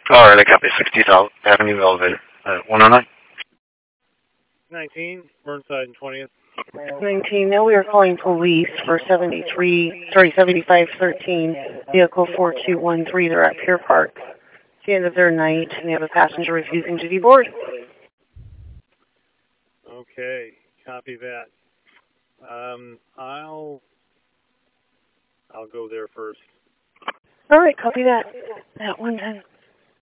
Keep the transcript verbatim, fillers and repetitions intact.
All right, I copy. sixty South Avenue Elevator. Uh, one oh nine. nineteen, Burnside and twentieth. nineteen, now we are calling police for seventy-three, sorry, seventy-five thirteen, vehicle four two one three. They're at Pier Park. It's the end of their night, and they have a passenger refusing to deboard. Okay, copy that. Um, I'll, I'll go there first. All right, copy that. That one ten.